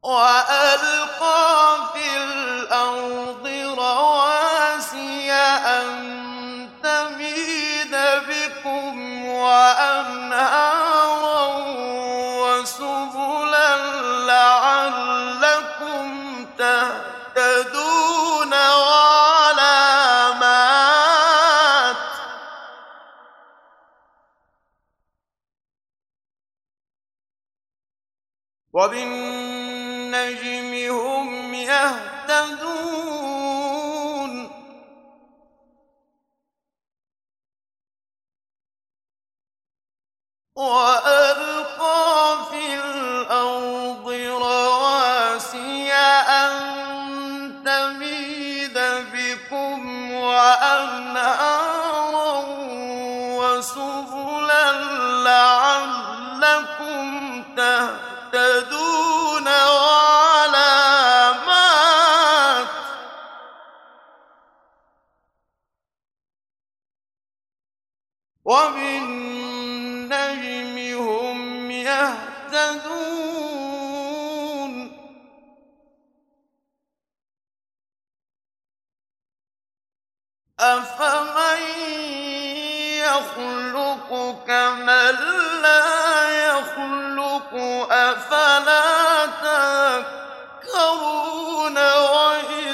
وألقى في الأرض رواسي أن تميد بكم وأنهارا وسبلا لعلكم تهتدون وعلامات ۚ وبالنجم هم يهتدون. وألقى في الأرض رواسي أن تميد بكم وأنهارا وسبلا لعلكم تهتدون وعلامات ۚ وبالنجم هم يهتدون. أفمن يخلق كمن لا يخلق أفلا تذكرون وإن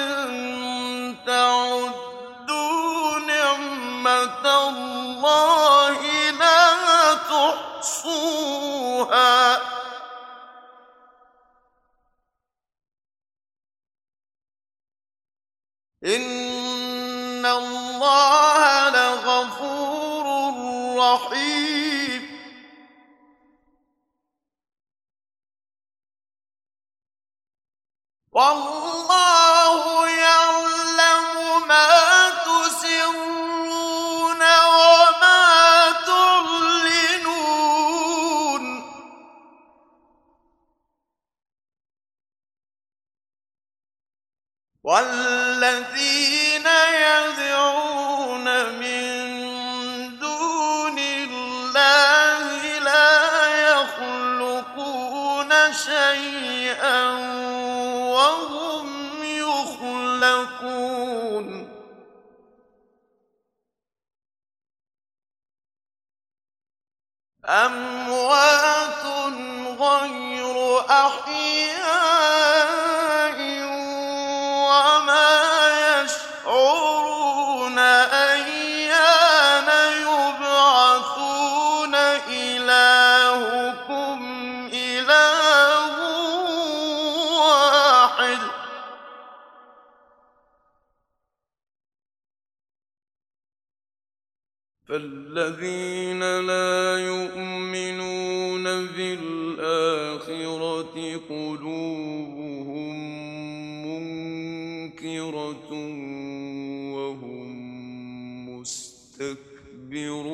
تعدوا نعمة الله لا تحصوها ۚ إن الله لغفور رحيم. والله يعلم ما تسرون وما تعلنون. والذين يدعون من دون الله لا يخلقون شيئا وهم يخلقون. أموات غير أحياء وما يشعرون أيان يبعثون. إلهكم إله واحد فالذين لا يؤمنون بالآخرة قلوبهم منكرة وهم مستكبرون.